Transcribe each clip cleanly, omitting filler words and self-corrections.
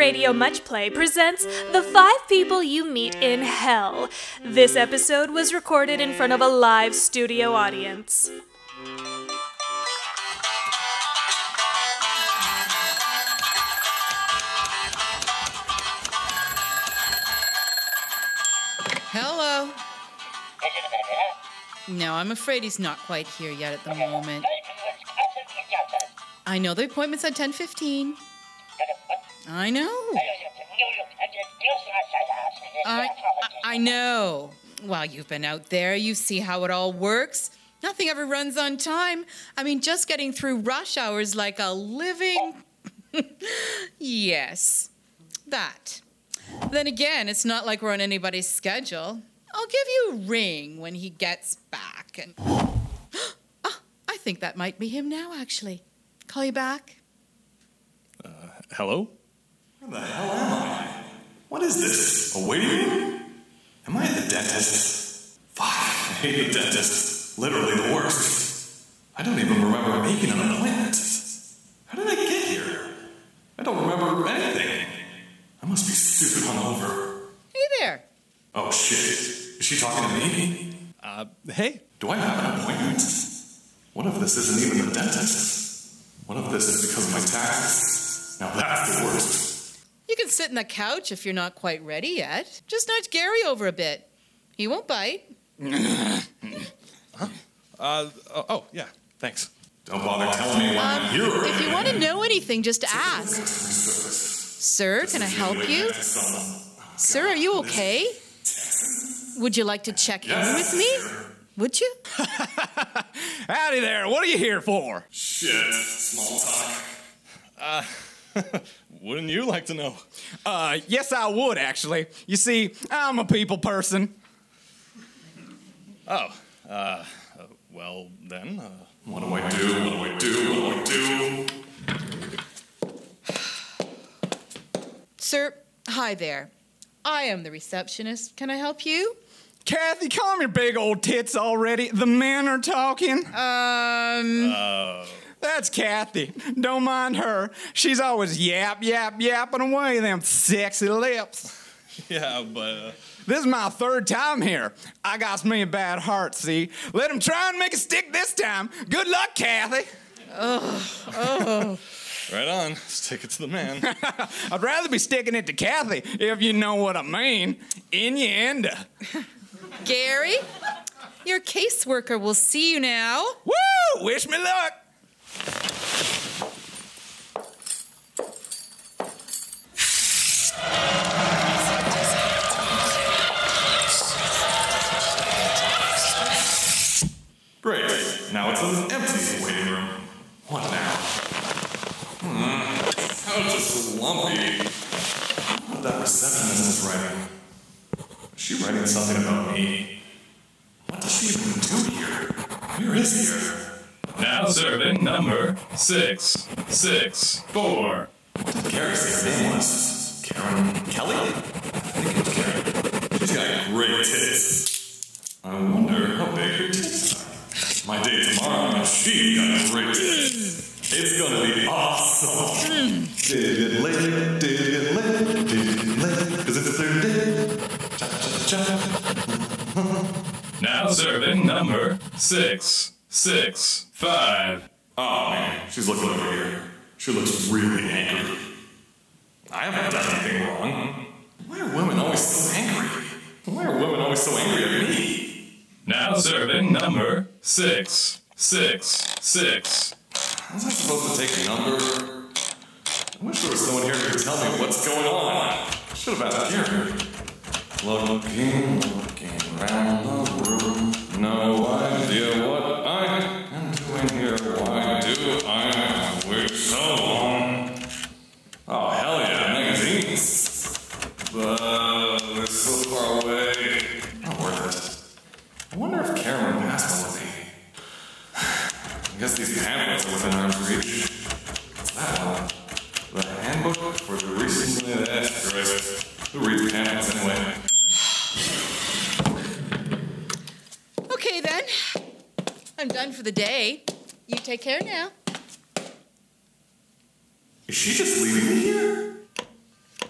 Radio Much Play presents The 5 People You Meet in Hell. This episode was recorded in front of a live studio audience. Hello. No, I'm afraid he's not quite here yet at the moment. I know the appointment's at 10:15. I know. I know. Well, you've been out there. You see how it all works. Nothing ever runs on time. I mean, just getting through rush hours like a living... Yes, that. Then again, it's not like we're on anybody's schedule. I'll give you a ring when he gets back. And I think that might be him now, actually. Call you back? Hello? Where the hell am I? What is this? A waiting room? Am I at the dentist? Fuck, I hate the dentist. Literally the worst. I don't even remember making an appointment. How did I get here? I don't remember anything. I must be stupid hungover. Hey there. Oh shit. Is she talking to me? Hey? Do I have an appointment? What if this isn't even the dentist? What if this is because of my taxes? Now that's the worst. You can sit on the couch if you're not quite ready yet. Just nudge Gary over a bit. He won't bite. Oh, yeah, thanks. Don't bother telling me why I'm here. If you want to know anything, just ask. Sir, can I help you? Sir, are you okay? Would you like to check in with me? Would you? Howdy there, what are you here for? Shit, small talk. Wouldn't you like to know? Yes, I would, actually. You see, I'm a people person. Oh, well, then, What do I do? What do I do? What do I do? Sir, hi there. I am the receptionist. Can I help you? Kathy, calm your big old tits already. The men are talking. That's Kathy. Don't mind her. She's always yapping away them sexy lips. yeah, but, This is my third time here. I got me a bad heart, see? Let him try and make it stick this time. Good luck, Kathy. right on, stick it to the man. I'd rather be sticking it to Kathy, if you know what I mean. Innuendo. Gary, your caseworker will see you now. Woo! Wish me luck. Great. Now it's an empty waiting room. What now? How just lumpy. What that receptionist is writing? Is she writing something about me? What does she even do here? Where is here? Now serving number 664. What did Gary say her name was? Karen Kelly? I think it was Karen. She's got great tits. I wonder how big her tits are. My day tomorrow, and she got great tits. It's gonna be awesome. Did it late, cause it's the third day. Now serving number 665. Oh man, she's looking over here. She looks really angry. I haven't done anything wrong. Why are women always so angry? Why are women always so angry at me? Now serving number 666. Was I supposed to take a number? I wish there was someone here who could tell me what's going on. I should have asked Gary. Looking around the room. No idea what I am doing here. Why do I wait so long? Oh, hell yeah, magazines. But they're so far away. Not worth it. I wonder if Karen would pass one with me. I guess these pamphlets are within arm's reach. What's that one? The handbook for the recently... That's Christ. Who reads pamphlets anyway? Okay, then. I'm done for the day. You take care now. Is she just leaving me here?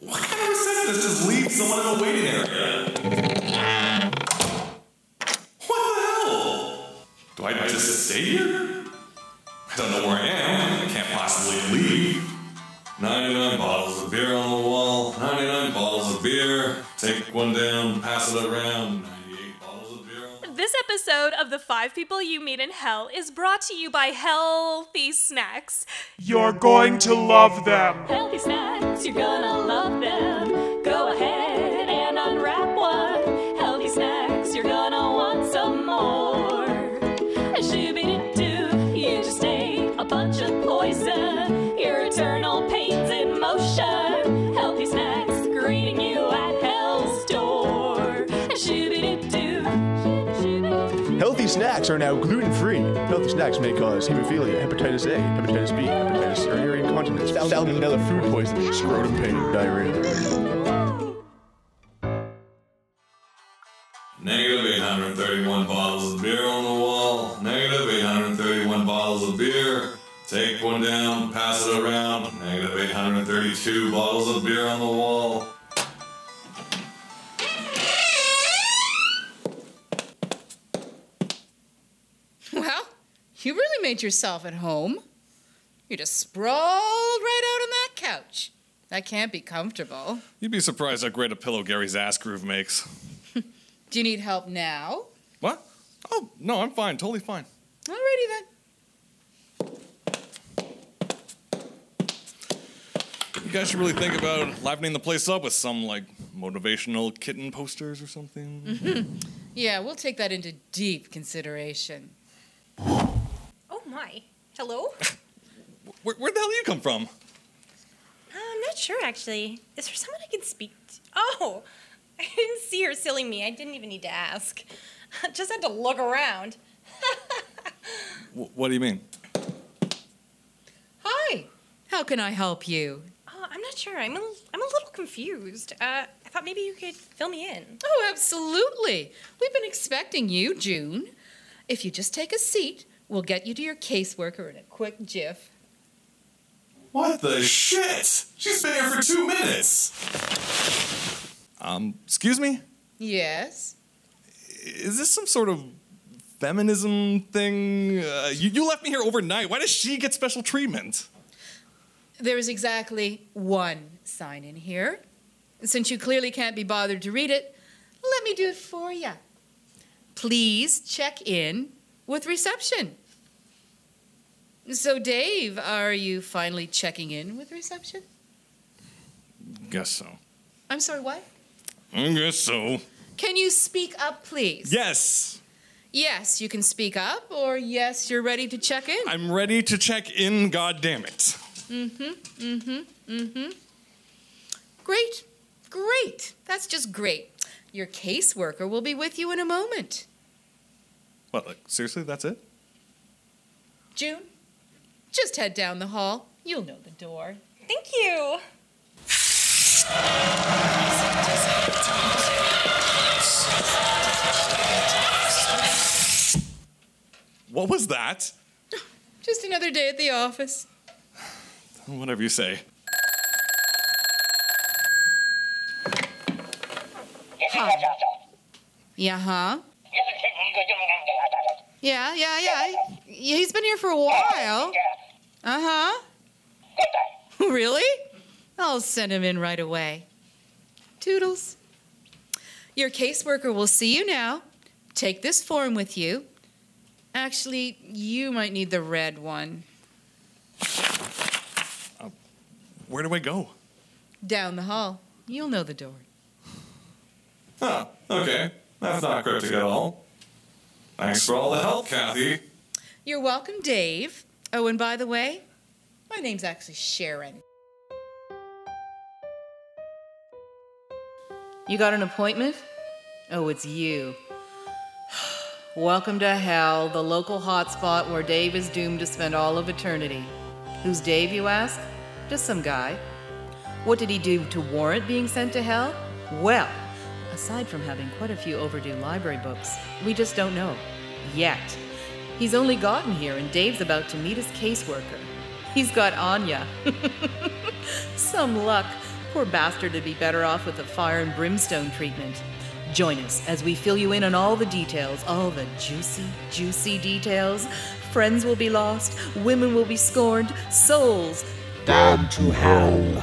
What kind of reception is just leave someone in the waiting area? What the hell? Do I just stay here? I don't know where I am. I can't possibly leave. 99 bottles of beer on the wall. 99 bottles of beer. Take one down, pass it around. 98 bottles of beer on the wall. This episode of The 5 People You Meet in Hell is brought to you by Healthy Snacks. You're going to love them. Healthy Snacks, you're gonna love them. Go ahead and unwrap one. Healthy Snacks, you're gonna want some more. Shoo-be-doo-doo, you just ate a bunch of poison. Your eternal pain's in motion. Healthy Snacks greeting you at Hell's door. Shoo-be-doo-doo, shoo-be-doo. Healthy snacks are now gluten-free. Healthy snacks may cause hemophilia, hepatitis A, hepatitis B, hepatitis urinary incontinence, salmonella food poisoning, scrotum pain, diarrhea. Negative 831 bottles of beer on the wall. Negative 831 bottles of beer. Take one down, pass it around. Negative 832 bottles of beer on the wall. Well, you really made yourself at home. You just sprawled right out on that couch. That can't be comfortable. You'd be surprised how great a pillow Gary's ass groove makes. Do you need help now? What? Oh, no, I'm fine. Totally fine. Alrighty then. You guys should really think about livening the place up with some, like, motivational kitten posters or something. Mm-hmm. Yeah, we'll take that into deep consideration. Oh my. Hello? Where the hell do you come from? I'm not sure, actually. Is there someone I can speak to? Oh, I didn't see her, silly me. I didn't even need to ask. Just had to look around. What do you mean? Hi. How can I help you? I'm not sure. I'm a little confused. I thought maybe you could fill me in. Oh, absolutely. We've been expecting you, June. If you just take a seat, we'll get you to your caseworker in a quick jiff. What the shit? She's been here for 2 minutes. Excuse me? Yes? Is this some sort of feminism thing? You left me here overnight. Why does she get special treatment? There is exactly one sign in here. Since you clearly can't be bothered to read it, let me do it for you. Please check in with reception. So, Dave, are you finally checking in with reception? Guess so. I'm sorry, what? I guess so. Can you speak up, please? Yes. Yes, you can speak up, or yes, you're ready to check in. I'm ready to check in, goddammit. Great. That's just great. Your caseworker will be with you in a moment. What, like, seriously, that's it? June, just head down the hall. You'll know the door. Thank you. What was that? Just another day at the office. Whatever you say. Yeah. He's been here for a while. Really? I'll send him in right away. Toodles. Your caseworker will see you now. Take this form with you. Actually, you might need the red one. Where do I go? Down the hall. You'll know the door. Huh, okay. That's not cryptic at all. Thanks for all the help, Kathy. You're welcome, Dave. Oh, and by the way, my name's actually Sharon. You got an appointment? Oh, it's you. Welcome to hell, the local hotspot where Dave is doomed to spend all of eternity. Who's Dave, you ask? Just some guy. What did he do to warrant being sent to hell? Well, aside from having quite a few overdue library books, we just don't know. Yet. He's only gotten here and Dave's about to meet his caseworker. He's got Anya. Some luck. poor bastard would be better off with the fire and brimstone treatment. Join us as we fill you in on all the details, all the juicy, juicy details. Friends will be lost, women will be scorned, souls Damned to hell.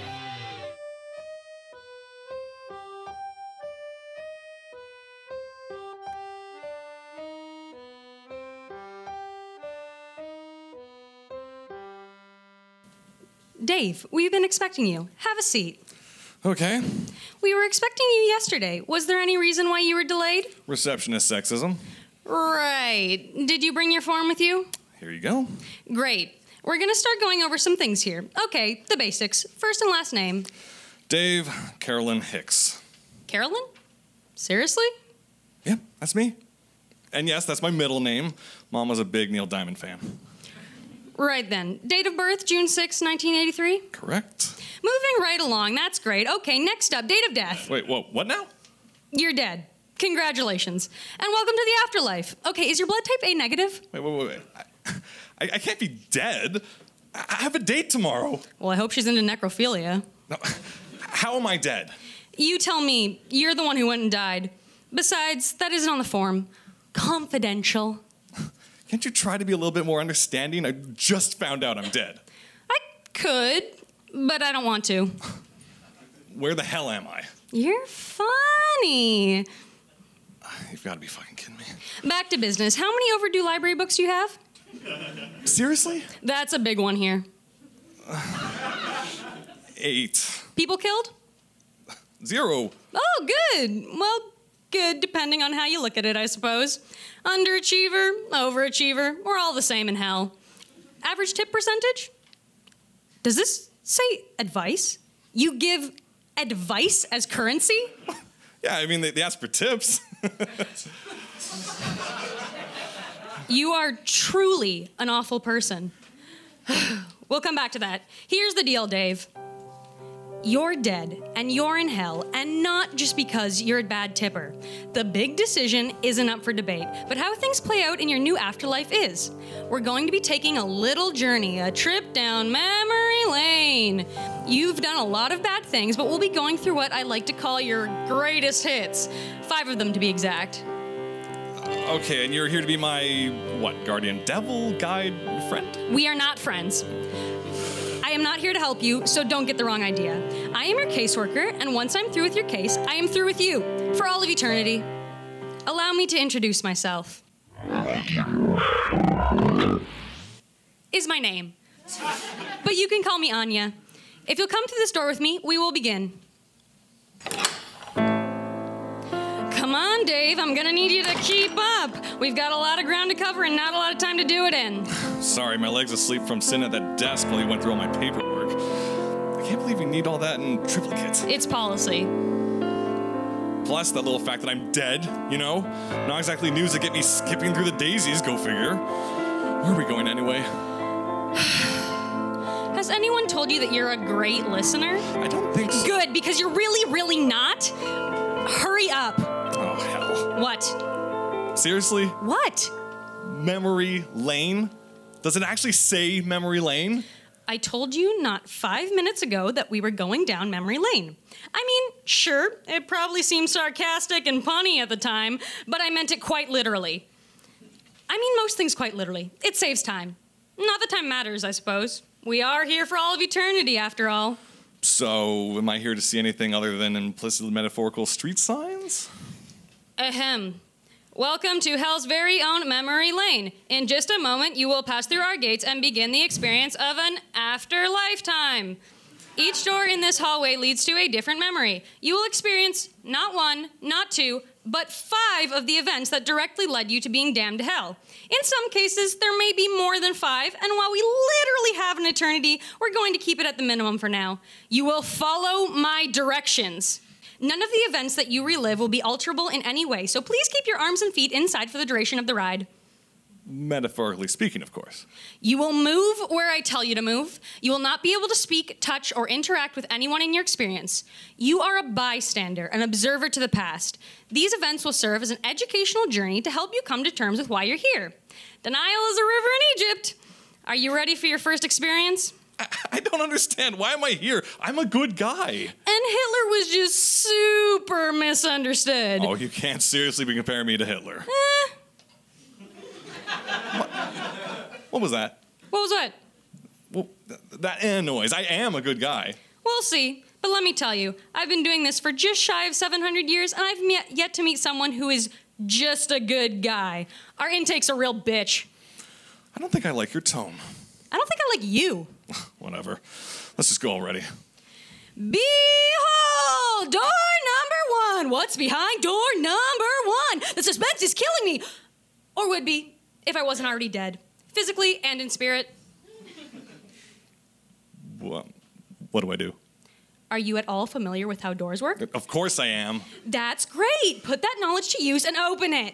Dave, we've been expecting you. Have a seat. Okay. We were expecting you yesterday. Was there any reason why you were delayed? Receptionist sexism. Right. Did you bring your form with you? Here you go. Great. We're going to start going over some things here. Okay, the basics. First and last name. Dave Carolyn Hicks. Carolyn? Seriously? Yep, that's me. And yes, that's my middle name. Mom was a big Neil Diamond fan. Right then. Date of birth, June 6, 1983? Correct. Moving right along. That's great. Okay, next up, date of death. Wait, whoa, what now? You're dead. Congratulations. And welcome to the afterlife. Okay, is your blood type A negative? Wait. I can't be dead. I have a date tomorrow. Well, I hope she's into necrophilia. No, how am I dead? You tell me. You're the one who went and died. Besides, that isn't on the form. Confidential. Can't you try to be a little bit more understanding? I just found out I'm dead. I could, but I don't want to. Where the hell am I? You're funny. You've got to be fucking kidding me. Back to business. How many overdue library books do you have? Seriously? That's a big one here. 8. People killed? 0. Oh, good. Well, good depending on how you look at it, I suppose. Underachiever, overachiever, we're all the same in hell. Average tip percentage? Does this say advice? You give advice as currency? Yeah, I mean, they ask for tips. You are truly an awful person. We'll come back to that. Here's the deal, Dave. You're dead, and you're in hell, and not just because you're a bad tipper. The big decision isn't up for debate, but how things play out in your new afterlife is. We're going to be taking a little journey, a trip down memory lane. You've done a lot of bad things, but we'll be going through what I like to call your greatest hits. 5 of them to be exact. Okay, and you're here to be my, guardian devil, guide, friend? We are not friends. I am not here to help you, so don't get the wrong idea. I am your caseworker, and once I'm through with your case, I am through with you, for all of eternity. Allow me to introduce myself. Is my name. But you can call me Anya. If you'll come to this door with me, we will begin. Come on, Dave, I'm gonna need you to keep up. We've got a lot of ground to cover and not a lot of time to do it in. Sorry, my leg's asleep from sitting at that desk while you went through all my paperwork. I can't believe you need all that in triplicate. It's policy. Plus, that little fact that I'm dead, you know? Not exactly news to get me skipping through the daisies, go figure. Where are we going anyway? Has anyone told you that you're a great listener? I don't think so. Good, because you're really, really not. Hurry up. Oh, hell. What? Seriously? What? Memory lane? Does it actually say memory lane? I told you not 5 minutes ago that we were going down memory lane. I mean, sure, it probably seemed sarcastic and punny at the time, but I meant it quite literally. I mean most things quite literally. It saves time. Not that time matters, I suppose. We are here for all of eternity, after all. So, am I here to see anything other than implicitly metaphorical street signs? Ahem. Welcome to Hell's very own memory lane. In just a moment, you will pass through our gates and begin the experience of an afterlifetime. Each door in this hallway leads to a different memory. You will experience not 1, not 2, but 5 of the events that directly led you to being damned to hell. In some cases, there may be more than 5, and while we literally have an eternity, we're going to keep it at the minimum for now. You will follow my directions. None of the events that you relive will be alterable in any way, so please keep your arms and feet inside for the duration of the ride. Metaphorically speaking, of course. You will move where I tell you to move. You will not be able to speak, touch, or interact with anyone in your experience. You are a bystander, an observer to the past. These events will serve as an educational journey to help you come to terms with why you're here. The Nile is a river in Egypt. Are you ready for your first experience? I don't understand. Why am I here? I'm a good guy. And Hitler was just super misunderstood. Oh, you can't seriously be comparing me to Hitler. What was that? What was that? Well, that noise. I am a good guy. We'll see. But let me tell you, I've been doing this for just shy of 700 years, and I've yet to meet someone who is just a good guy. Our intake's a real bitch. I don't think I like your tone. I don't think I like you. Whatever. Let's just go already. Behold, door number 1. What's behind door number 1? The suspense is killing me. Or would be, if I wasn't already dead. Physically and in spirit. What do I do? Are you at all familiar with how doors work? Of course I am. That's great. Put that knowledge to use and open it.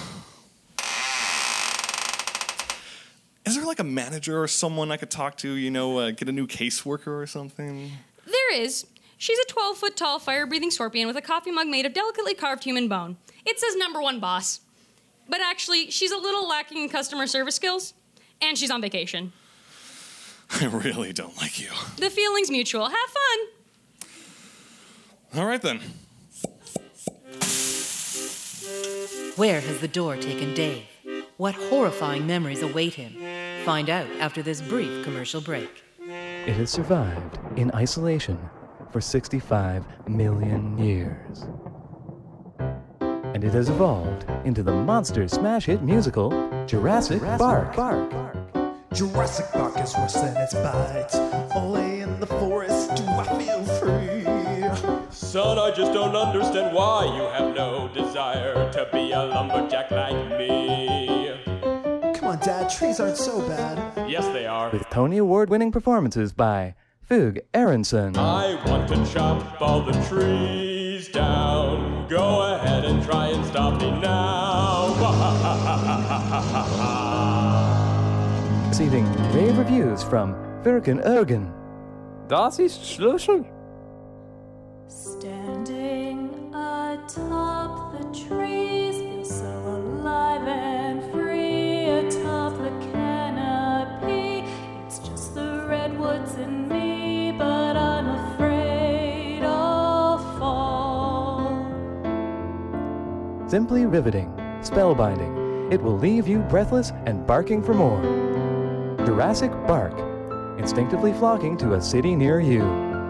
Is there like a manager or someone I could talk to, get a new caseworker or something? There is. She's a 12-foot-tall, fire-breathing scorpion with a coffee mug made of delicately carved human bone. It says number 1 boss. But actually, she's a little lacking in customer service skills, and she's on vacation. I really don't like you. The feeling's mutual. Have fun. All right, then. Where has the door taken Dave? What horrifying memories await him? Find out after this brief commercial break. It has survived in isolation for 65 million years. And it has evolved into the monster smash hit musical Jurassic Park. Jurassic Park is worse than its bites. Only in the forest do I feel free. Son, I just don't understand why you have no desire to be a lumberjack like me. Come on, Dad, trees aren't so bad. Yes, they are. With Tony Award-winning performances by Fug Aronson. I want to chop all the trees down. Go ahead and try and stop me now. Receiving rave reviews from Firken Ergen. Das ist Schlüssel. Standing atop the trees, feel so alive and free. Atop the canopy, it's just the redwoods and me, but I'm afraid I'll fall. Simply riveting, spellbinding. It will leave you breathless and barking for more. Jurassic Bark, instinctively flocking to a city near you.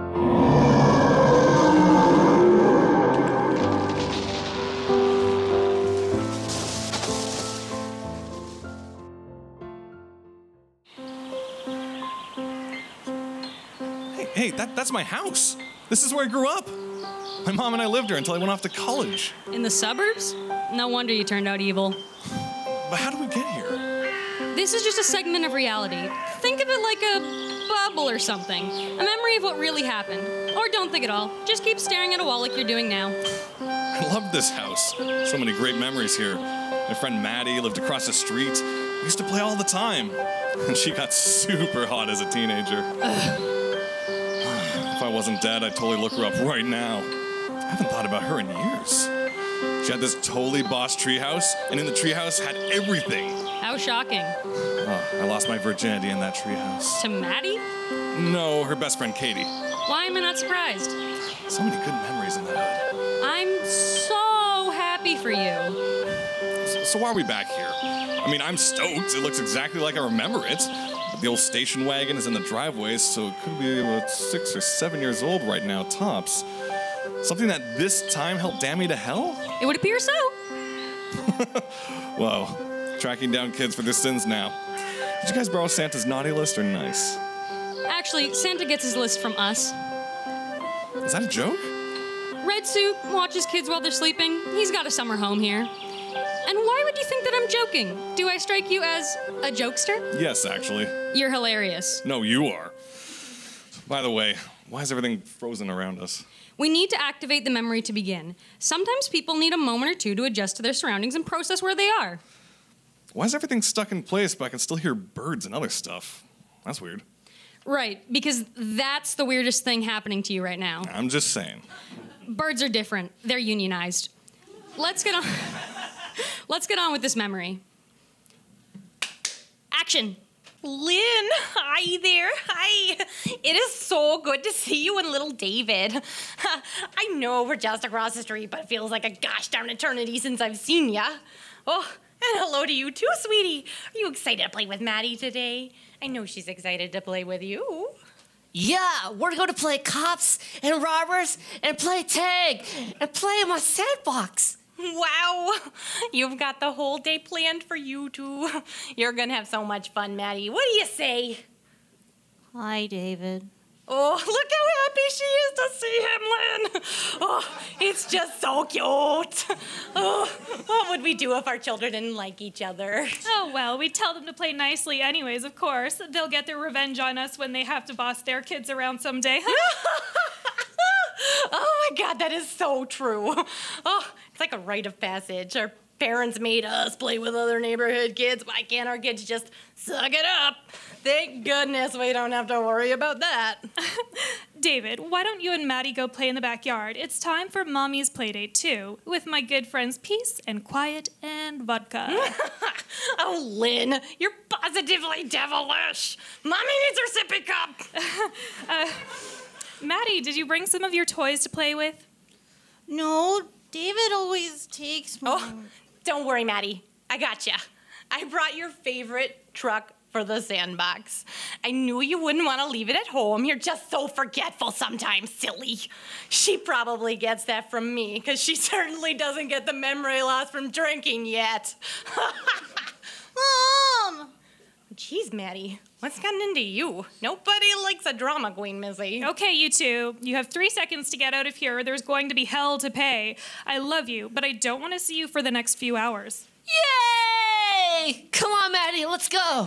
Hey, that's my house. This is where I grew up. My mom and I lived here until I went off to college. In the suburbs? No wonder you turned out evil. But how did we get here? This is just a segment of reality. Think of it like a bubble or something. A memory of what really happened. Or don't think at all. Just keep staring at a wall like you're doing now. I loved this house. So many great memories here. My friend Maddie lived across the street. We used to play all the time. And she got super hot as a teenager. If I wasn't dead, I'd totally look her up right now. I haven't thought about her in years. She had this totally boss treehouse, and in the treehouse had everything. How shocking. Oh, I lost my virginity in that treehouse. To Maddie? No, her best friend Katie. Why am I not surprised? So many good memories in that hood. I'm so happy for you. So why are we back here? I mean, I'm stoked. It looks exactly like I remember it. But the old station wagon is in the driveway, so it could be about 6 or 7 years old right now, tops. Something that this time helped damn me to hell? It would appear so. Whoa. Tracking down kids for their sins now. Did you guys borrow Santa's naughty list or nice? Actually, Santa gets his list from us. Is that a joke? Red suit, watches kids while they're sleeping. He's got a summer home here. And why would you think that I'm joking? Do I strike you as a jokester? Yes, actually. You're hilarious. No, you are. By the way, why is everything frozen around us? We need to activate the memory to begin. Sometimes people need a moment or two to adjust to their surroundings and process where they are. Why is everything stuck in place, but I can still hear birds and other stuff? That's weird. Right, because that's the weirdest thing happening to you right now. I'm just saying. Birds are different. They're unionized. Let's get on. Let's get on with this memory. Action. Lynn, hi there. Hi. It is so good to see you and little David. I know we're just across the street, but it feels like a gosh darn eternity since I've seen ya. Oh, and hello to you too, sweetie. Are you excited to play with Maddie today? I know she's excited to play with you. Yeah, we're going to play cops and robbers and play tag and play in my sandbox. Wow, you've got the whole day planned for you two. You're gonna have so much fun, Maddie. What do you say? Hi, David. Oh, look how happy she is to see him, Lynn. Oh, it's just so cute. Oh, what would we do if our children didn't like each other? Oh, well, we tell them to play nicely anyways, of course. They'll get their revenge on us when they have to boss their kids around someday. Oh my God, that is so true. Oh, it's like a rite of passage. Our parents made us play with other neighborhood kids. Why can't our kids just suck it up? Thank goodness we don't have to worry about that. David, why don't you and Maddie go play in the backyard? It's time for Mommy's Playdate, too, with my good friends Peace and Quiet and Vodka. Oh, Lynn, you're positively devilish. Mommy needs her sippy cup. Maddie, did you bring some of your toys to play with? No, David always takes mine. Oh, don't worry, Maddie. I gotcha. I brought your favorite truck for the sandbox. I knew you wouldn't want to leave it at home. You're just so forgetful sometimes, silly. She probably gets that from me, because she certainly doesn't get the memory loss from drinking yet. Mom! Jeez, Maddie, what's gotten into you? Nobody likes a drama queen, Missy. Okay, you two. You have 3 seconds to get out of here. There's going to be hell to pay. I love you, but I don't want to see you for the next few hours. Yay! Come on, Maddie, let's go.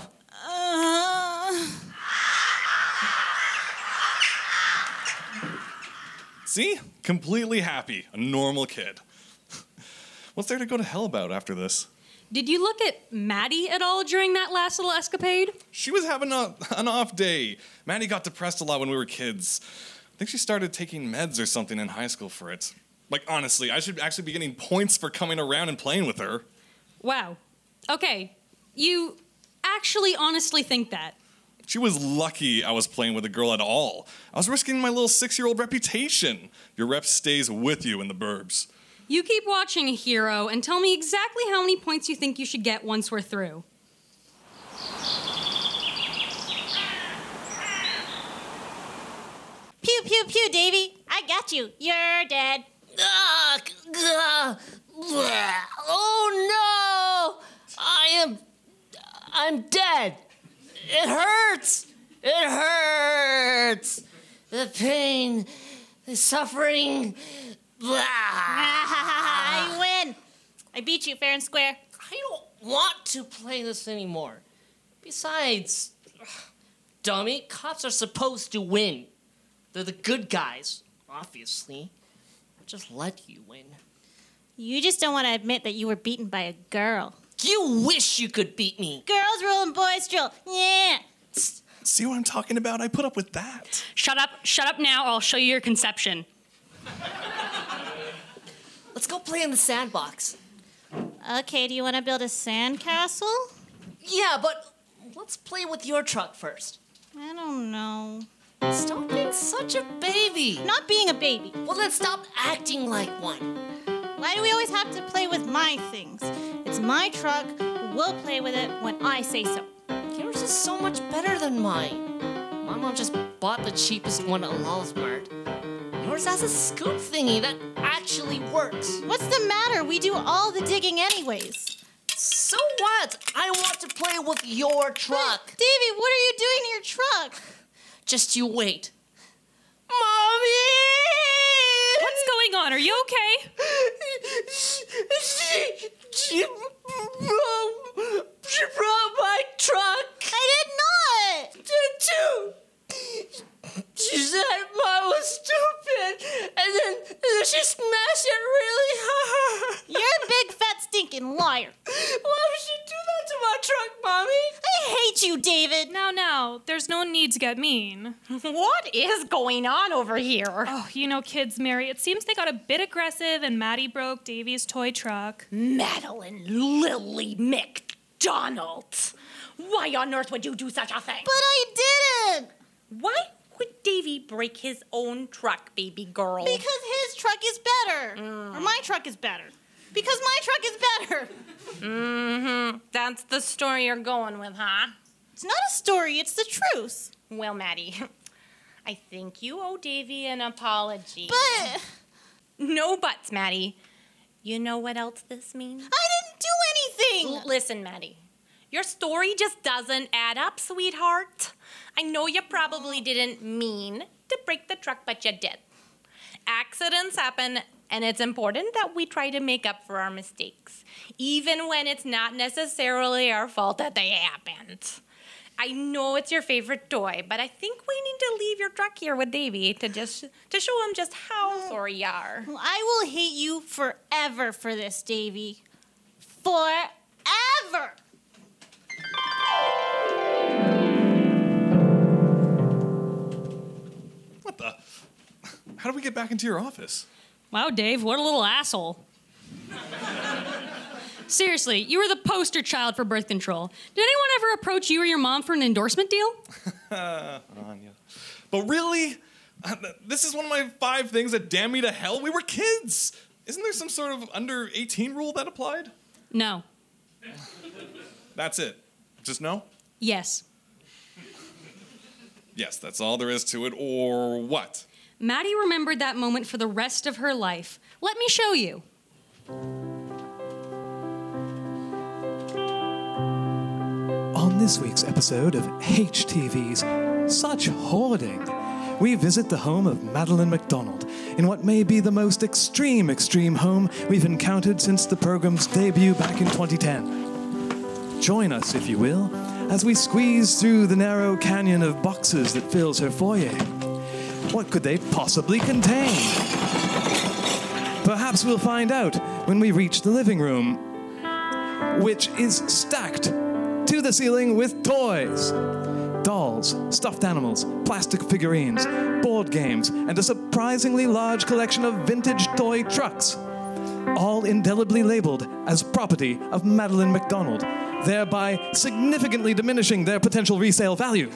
See? Completely happy. A normal kid. What's there to go to hell about after this? Did you look at Maddie at all during that last little escapade? She was having an off day. Maddie got depressed a lot when we were kids. I think she started taking meds or something in high school for it. Like, honestly, I should actually be getting points for coming around and playing with her. Wow. Okay. You actually honestly think that? She was lucky I was playing with a girl at all. I was risking my little 6-year-old reputation. Your rep stays with you in the burbs. You keep watching, Hero, and tell me exactly how many points you think you should get once we're through. Pew, pew, pew, Davy. I got you. You're dead. Oh no! I'm dead. It hurts. It hurts. The pain, the suffering. I win. I beat you fair and square. I don't want to play this anymore. Besides, dummy, cops are supposed to win. They're the good guys, obviously. Just let you win. You just don't want to admit that you were beaten by a girl. You wish you could beat me. Girls rule and boys drill. Yeah. See what I'm talking about? I put up with that. Shut up now, or I'll show you your conception. Let's go play in the sandbox. Okay, do you want to build a sandcastle? Yeah, but let's play with your truck first. I don't know. Stop being such a baby. Not being a baby. Well, then stop acting like one. Why do we always have to play with my things? It's my truck. We'll play with it when I say so. Yours is so much better than mine. My mom just bought the cheapest one at Law's Mart. Yours has a scoop thingy that actually works. What's the matter? We do all the digging anyways. So what? I want to play with your truck. But, Davey, what are you doing to your truck? Just you wait. Mommy! What's going on? Are you okay? She broke my truck. I did not. Did too. She said Mom was stupid, and then she smashed it really hard. You're a big fat stinking liar. Why would she do that to my truck, Mommy? I hate you, David. Now, there's no need to get mean. What is going on over here? Oh, you know, kids, Mary, it seems they got a bit aggressive and Maddie broke Davy's toy truck. Madeline Lily McDonald. Why on earth would you do such a thing? But I didn't! Why would Davy break his own truck, baby girl? Because his truck is better. Or my truck is better. Because my truck is better. Mm-hmm. That's the story you're going with, huh? It's not a story, it's the truth. Well, Maddie, I think you owe Davy an apology. But... No buts, Maddie. You know what else this means? I didn't do anything! Listen, Maddie. Your story just doesn't add up, sweetheart. I know you probably didn't mean to break the truck, but you did. Accidents happen, and it's important that we try to make up for our mistakes, even when it's not necessarily our fault that they happened. I know it's your favorite toy, but I think we need to leave your truck here with Davy to show him just how sorry you are. Well, I will hate you forever for this, Davy. Forever! What the? How do we get back into your office? Wow, Dave, what a little asshole. Seriously, you were the poster child for birth control. Did anyone ever approach you or your mom for an endorsement deal? Anya. But really? This is one of my 5 things that damn me to hell. We were kids. Isn't there some sort of under 18 rule that applied? No. That's it. Just no? Yes. Yes, that's all there is to it, or what? Maddie remembered that moment for the rest of her life. Let me show you. On this week's episode of HTV's Such Hoarding, we visit the home of Madeline McDonald in what may be the most extreme home we've encountered since the program's debut back in 2010. Join us, if you will, as we squeeze through the narrow canyon of boxes that fills her foyer. What could they possibly contain? Perhaps we'll find out when we reach the living room, which is stacked to the ceiling with toys. Dolls, stuffed animals, plastic figurines, board games, and a surprisingly large collection of vintage toy trucks, all indelibly labeled as property of Madeline McDonald, thereby significantly diminishing their potential resale value.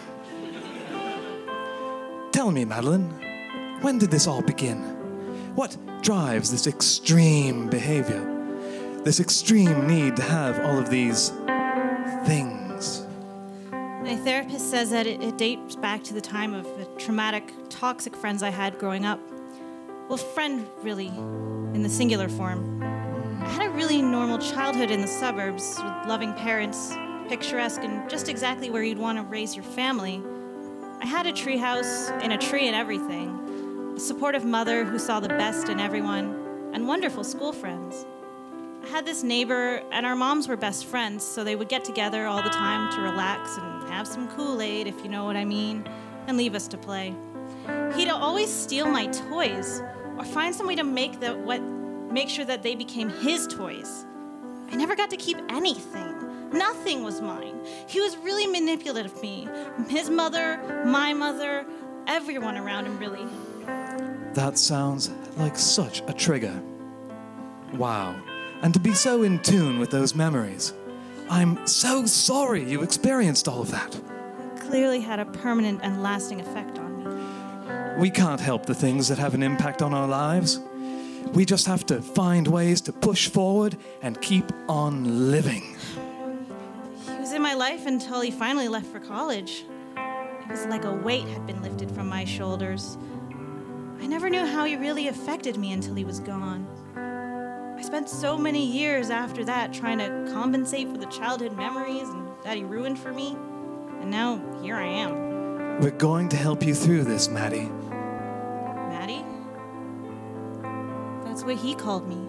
Tell me, Madeline, when did this all begin? What drives this extreme behavior? This extreme need to have all of these things? My therapist says that it dates back to the time of the traumatic, toxic friends I had growing up. Well, friend, really, in the singular form. I had a really normal childhood in the suburbs with loving parents, picturesque, and just exactly where you'd want to raise your family. I had a treehouse in a tree and everything, a supportive mother who saw the best in everyone, and wonderful school friends. I had this neighbor, and our moms were best friends, so they would get together all the time to relax and have some Kool-Aid, if you know what I mean, and leave us to play. He'd always steal my toys, or find some way to make sure that they became his toys. I never got to keep anything. Nothing was mine. He was really manipulative of me. His mother, my mother, everyone around him, really. That sounds like such a trigger. Wow. And to be so in tune with those memories. I'm so sorry you experienced all of that. Clearly had a permanent and lasting effect on me. We can't help the things that have an impact on our lives. We just have to find ways to push forward and keep on living. He was in my life until he finally left for college. It was like a weight had been lifted from my shoulders. I never knew how he really affected me until he was gone. I spent so many years after that trying to compensate for the childhood memories that he ruined for me. And now, here I am. We're going to help you through this, Maddie. Maddie? That's what he called me.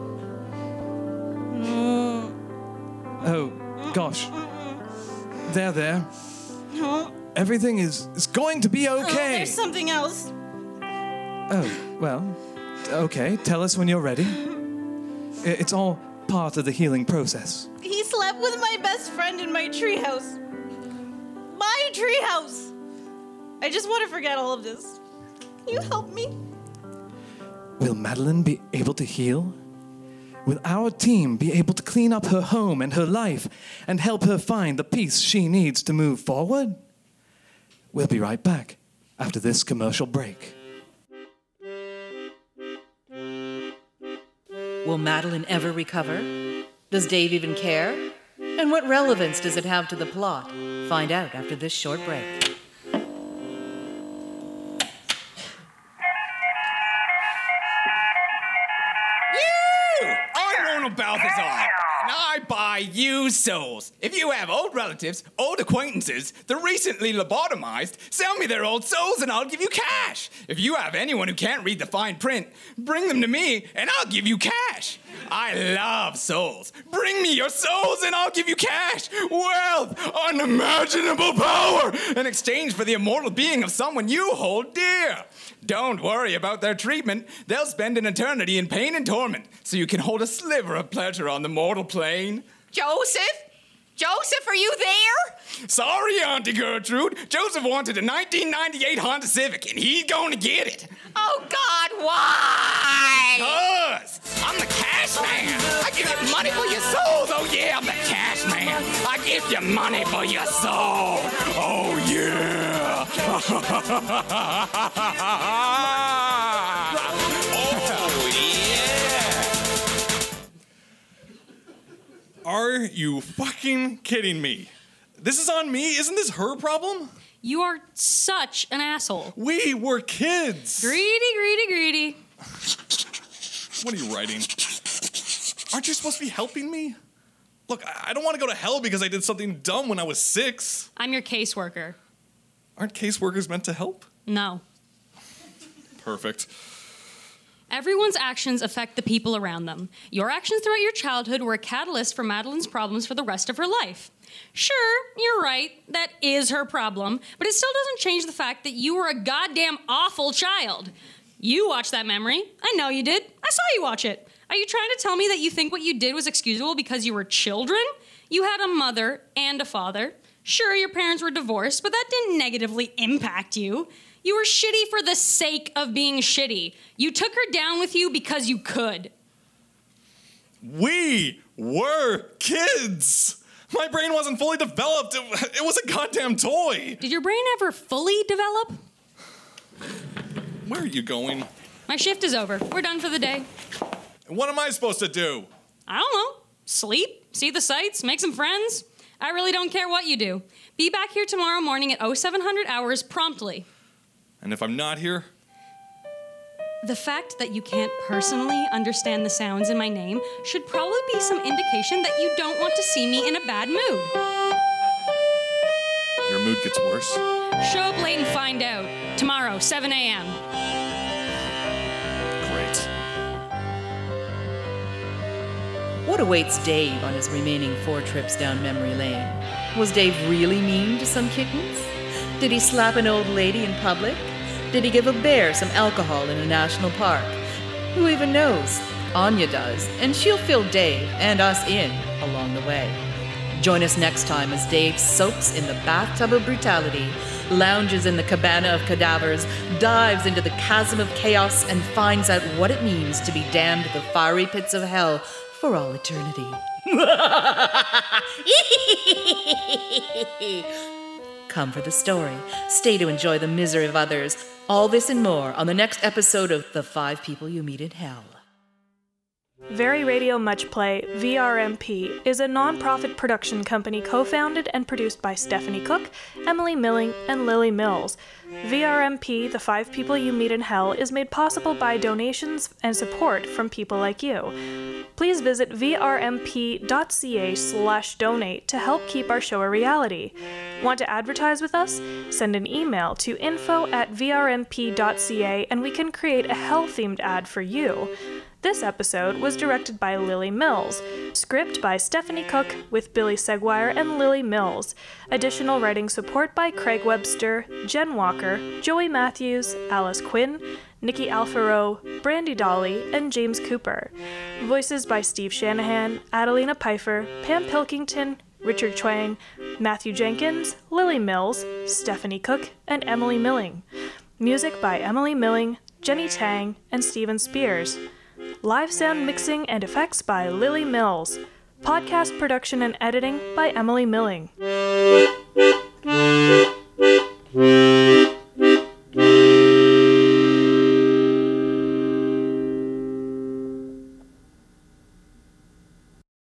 Oh, gosh. There. No. Everything is going to be okay. Oh, there's something else. Oh, well, okay. Tell us when you're ready. It's all part of the healing process. He slept with my best friend in my treehouse. My treehouse! I just want to forget all of this. Can you help me? Will Madeline be able to heal? Will our team be able to clean up her home and her life and help her find the peace she needs to move forward? We'll be right back after this commercial break. Will Madeline ever recover? Does Dave even care? And what relevance does it have to the plot? Find out after this short break. I'm Ronald Balthazar, and I buy used souls. If you have old relatives, old acquaintances, the recently lobotomized, sell me their old souls and I'll give you cash. If you have anyone who can't read the fine print, bring them to me and I'll give you cash. I love souls. Bring me your souls and I'll give you cash, wealth, unimaginable power in exchange for the immortal being of someone you hold dear. Don't worry about their treatment. They'll spend an eternity in pain and torment so you can hold a sliver of pleasure on the mortal plane. Joseph? Joseph, are you there? Sorry, Auntie Gertrude. Joseph wanted a 1998 Honda Civic, and he's gonna get it. Oh, God, why? 'Cause I'm the cash man. I give you money for your souls. Oh, yeah, I'm the cash man. I give you money for your soul. Oh, yeah. Oh, yeah. Are you fucking kidding me? This is on me? Isn't this her problem? You are such an asshole. We were kids. Greedy. What are you writing? Aren't you supposed to be helping me? Look, I don't want to go to hell because I did something dumb when I was 6. I'm your caseworker. Aren't caseworkers meant to help? No. Perfect. Everyone's actions affect the people around them. Your actions throughout your childhood were a catalyst for Madeline's problems for the rest of her life. Sure, you're right, that is her problem, but it still doesn't change the fact that you were a goddamn awful child. You watched that memory. I know you did. I saw you watch it. Are you trying to tell me that you think what you did was excusable because you were children? You had a mother and a father. Sure, your parents were divorced, but that didn't negatively impact you. You were shitty for the sake of being shitty. You took her down with you because you could. We were kids. My brain wasn't fully developed. It was a goddamn toy. Did your brain ever fully develop? Where are you going? My shift is over. We're done for the day. What am I supposed to do? I don't know. Sleep, see the sights, make some friends. I really don't care what you do. Be back here tomorrow morning at 0700 hours promptly. And if I'm not here? The fact that you can't personally understand the sounds in my name should probably be some indication that you don't want to see me in a bad mood. Your mood gets worse. Show up late and find out. Tomorrow, 7 a.m. Great. What awaits Dave on his remaining 4 trips down memory lane? Was Dave really mean to some kittens? Did he slap an old lady in public? Did he give a bear some alcohol in a national park? Who even knows? Anya does, and she'll fill Dave and us in along the way. Join us next time as Dave soaks in the bathtub of brutality, lounges in the cabana of cadavers, dives into the chasm of chaos, and finds out what it means to be damned to the fiery pits of hell for all eternity. Come for the story. Stay to enjoy the misery of others. All this and more on the next episode of The 5 People You Meet in Hell. Very Radio Much Play, VRMP, is a non-profit production company co-founded and produced by Stephanie Cook, Emily Milling, and Lily Mills. VRMP, The 5 People You Meet in Hell, is made possible by donations and support from people like you. Please visit vrmp.ca/donate to help keep our show a reality. Want to advertise with us? Send an email to info@vrmp.ca and we can create a hell-themed ad for you. This episode was directed by Lily Mills. Script by Stephanie Cook with Billy Seguire and Lily Mills. Additional writing support by Craig Webster, Jen Walker, Joey Matthews, Alice Quinn, Nikki Alfaro, Brandy Dolly, and James Cooper. Voices by Steve Shanahan, Adelina Pfeiffer, Pam Pilkington, Richard Chwang, Matthew Jenkins, Lily Mills, Stephanie Cook, and Emily Milling. Music by Emily Milling, Jenny Tang, and Steven Spears. Live sound mixing and effects by Lily Mills. Podcast production and editing by Emily Milling.